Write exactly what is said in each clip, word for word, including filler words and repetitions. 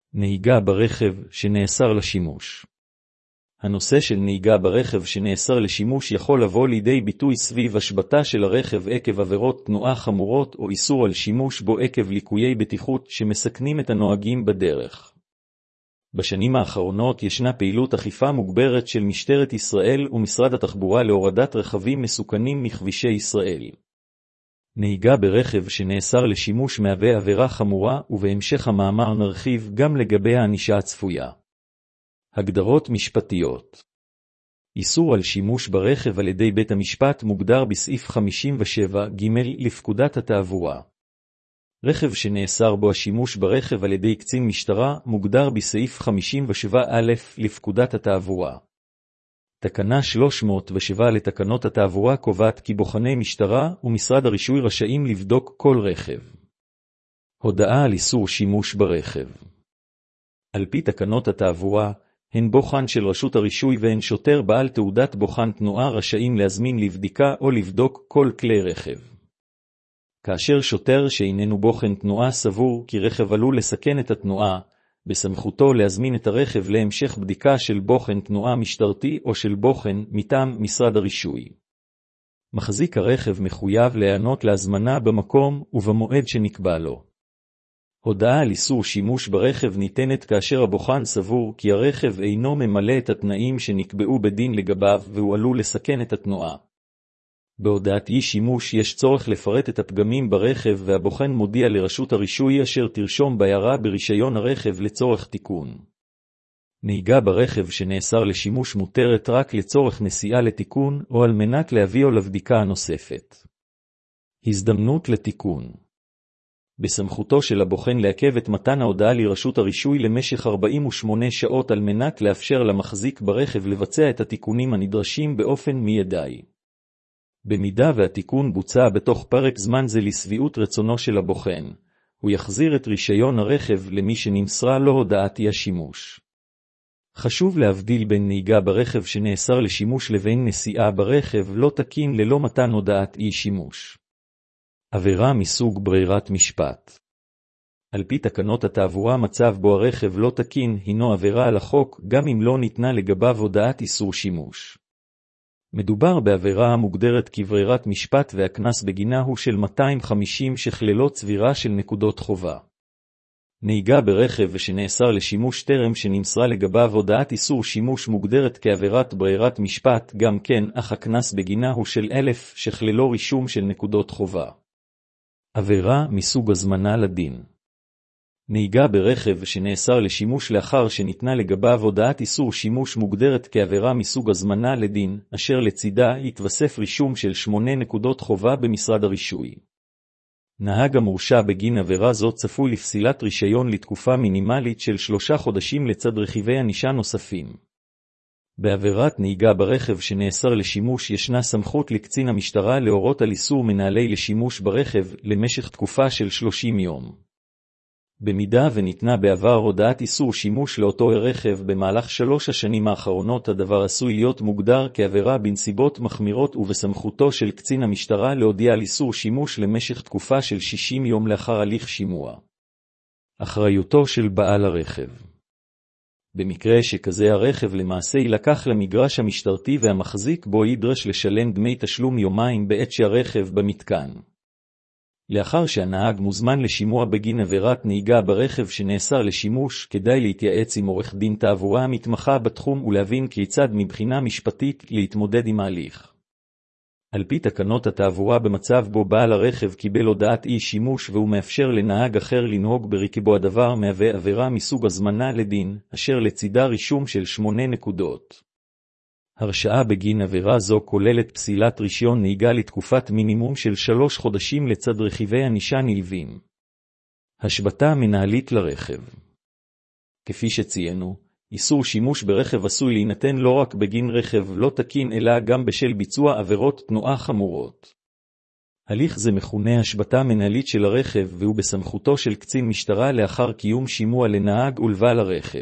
נהיגה ברכב שנאסר לשימוש. הנושא של נהיגה ברכב שנאסר לשימוש יכול לבוא לידי ביטוי סביב השבתה של הרכב עקב עבירות תנועה חמורות או איסור על שימוש בו עקב ליקויי בטיחות שמסכנים את הנוהגים בדרך. בשנים האחרונות ישנה פעילות אכיפה מוגברת של משטרת ישראל ומשרד התחבורה להורדת רכבים מסוכנים מכבישי ישראל. נהיגה ברכב שנאסר לשימוש מהווה עבירה חמורה, ובהמשך המאמר נרחיב גם לגבי הענישה הצפויה. הגדרות משפטיות. איסור על שימוש ברכב על ידי בית המשפט מוגדר בסעיף חמישים ושבע ג' לפקודת התעבורה. רכב שנאסר בו השימוש ברכב על ידי קצין משטרה מוגדר בסעיף חמישים ושבע א' לפקודת התעבורה. תקנה שלוש מאות ושבע לתקנות התעבורה קובעת כי בוחני משטרה ומשרד הרישוי רשאים לבדוק כל רכב. הודעה על איסור שימוש ברכב. על פי תקנות התעבורה, הן בוחן של רשות הרישוי והן שוטר בעל תעודת בוחן תנועה רשאים להזמין לבדיקה או לבדוק כל כלי רכב. כאשר שוטר שאיננו בוחן תנועה סבור כי רכב עלול לסכן את התנועה, בסמכותו להזמין את הרכב להמשך בדיקה של בוחן תנועה משטרתי או של בוחן מטעם משרד הרישוי. מחזיק הרכב מחויב להיענות להזמנה במקום ובמועד שנקבע לו. הודעה על איסור שימוש ברכב ניתנת כאשר הבוחן סבור כי הרכב אינו ממלא את התנאים שנקבעו בדין לגביו והוא עלול לסכן את התנועה. בהודעת אי שימוש יש צורך לפרט את הפגמים ברכב והבוחן מודיע לרשות הרישוי אשר תרשום בהערה ברישיון הרכב לצורך תיקון. נהיגה ברכב שנאסר לשימוש מותרת רק לצורך נסיעה לתיקון או על מנת להביאו לבדיקה הנוספת. הזדמנות לתיקון. בסמכותו של הבוחן לעכב את מתן ההודעה לרשות הרישוי למשך ארבעים ושמונה שעות על מנת לאפשר למחזיק ברכב לבצע את התיקונים הנדרשים באופן מיידי. במידה והתיקון בוצע בתוך פרק זמן זה לשביעות רצונו של הבוחן, הוא יחזיר את רישיון הרכב למי שנמסרה לו הודעת אי השימוש. חשוב להבדיל בין נהיגה ברכב שנאסר לשימוש לבין נסיעה ברכב לא תקין ללא מתן הודעת אי שימוש. עבירה מסוג ברירת משפט. על פי תקנות התעבורה מצב בו הרכב לא תקין הינו עבירה על החוק גם אם לא ניתנה לגביו הודעת איסור שימוש. מדובר בעבירה המוגדרת כברירת משפט והקנס בגינה הוא של מאתיים וחמישים שכללו צבירה של נקודות חובה. נהיגה ברכב ושנאסר לשימוש טרם שנמסרה לגביו הודעת איסור שימוש מוגדרת כעבירת ברירת משפט גם כן, אך הקנס בגינה הוא של אלף שכללו רישום של נקודות חובה. עבירה מסוג הזמנה לדין. נהיגה ברכב שנאסר לשימוש לאחר שניתנה לגביו הודעת איסור שימוש מוגדרת כעבירה מסוג הזמנה לדין, אשר לצידה יתווסף רישום של שמונה נקודות חובה במשרד הרישוי. נהג המורשע בגין עבירה זו צפוי לפסילת רישיון לתקופה מינימלית של שלושה חודשים לצד רכיבי ענישה נוספים. בעבירת נהיגה ברכב שנאסר לשימוש ישנה סמכות לקצין המשטרה להורות על איסור מנהלי לשימוש ברכב למשך תקופה של שלושים יום. במידה וניתנה בעבר הודעת איסור שימוש לאותו רכב במהלך שלוש השנים האחרונות, הדבר עשוי להיות מוגדר כעבירה בנסיבות מחמירות ובסמכותו של קצין המשטרה להודיע על איסור שימוש למשך תקופה של שישים יום לאחר הליך שימוע. אחריותו של בעל הרכב. במקרה שכזה הרכב למעשה יילקח למגרש המשטרתי והמחזיק בו יידרש לשלם דמי תשלום יומיים בעת שהרכב במתקן. לאחר שהנהג מוזמן לשימוע בגין עבירת נהיגה ברכב שנאסר לשימוש, כדאי להתייעץ עם עורך דין תעבורה המתמחה בתחום ולהבין כיצד מבחינה משפטית להתמודד עם ההליך. על פי תקנות התעבורה במצב בו בעל הרכב קיבל הודעת אי שימוש והוא מאפשר לנהג אחר לנהוג ברכבו הדבר מהווה עבירה מסוג הזמנה לדין, אשר לצידה רישום של שמונה נקודות. הרשעה בגין עבירה זו כוללת פסילת רישיון נהיגה לתקופת מינימום של שלוש חודשים לצד רכיבי ענישה נלווים. השבתה מנהלית לרכב. כפי שציינו, איסור שימוש ברכב עשוי להינתן לא רק בגין רכב לא תקין אלא גם בשל ביצוע עבירות תנועה חמורות. הליך זה מכונה השבתה מנהלית של הרכב והוא בסמכותו של קצין משטרה לאחר קיום שימוע לנהג ולבעל הרכב.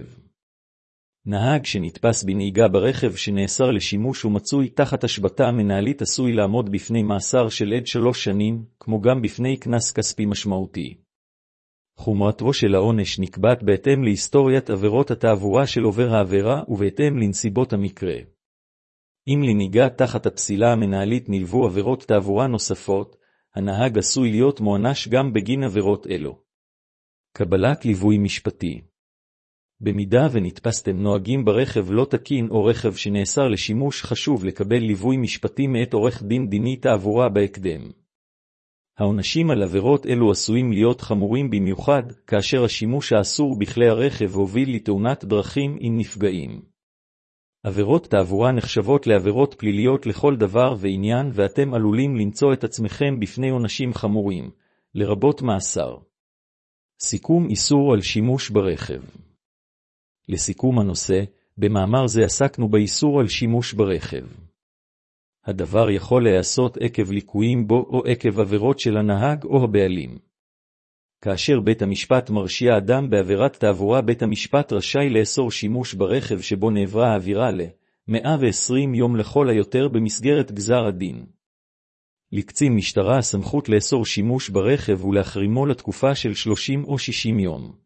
נהג שנתפס בנהיגה ברכב שנאסר לשימוש ומצוי תחת השבתה מנהלית עשוי לעמוד בפני מאסר של עד שלוש שנים, כמו גם בפני קנס כספי משמעותי. חומרתו של העונש נקבעת בהתאם להיסטוריית עבירות התעבורה של עובר העבירה ובהתאם לנסיבות המקרה. אם לנהיגה תחת הפסילה המנהלית נלוו עבירות תעבורה נוספות, הנהג עשוי להיות מוענש גם בגין עבירות אלו. קבלת ליווי משפטי. במידה ונתפסתם נוהגים ברכב לא תקין או רכב שנאסר לשימוש, חשוב לקבל ליווי משפטי מאת עורך דין דיני תעבורה בהקדם. העונשים על עבירות אלו עשויים להיות חמורים במיוחד, כאשר השימוש האסור בכלי הרכב הוביל לתאונת דרכים עם נפגעים. עבירות תעבורה נחשבות לעבירות פליליות לכל דבר ועניין, ואתם עלולים למצוא את עצמכם בפני עונשים חמורים, לרבות מאסר. סיכום איסור על שימוש ברכב. לסיכום הנושא, במאמר זה עסקנו באיסור על שימוש ברכב. הדבר יכול להיעשות עקב ליקויים בו או עקב עבירות של הנהג או הבעלים. כאשר בית המשפט מרשיע אדם בעבירת תעבורה, בית המשפט רשאי לאסור שימוש ברכב שבו נעברה העבירה ל-מאה ועשרים יום לכל היותר במסגרת גזר הדין. לקצין משטרה הסמכות לאסור שימוש ברכב ולהחרימו לתקופה של שלושים או שישים יום.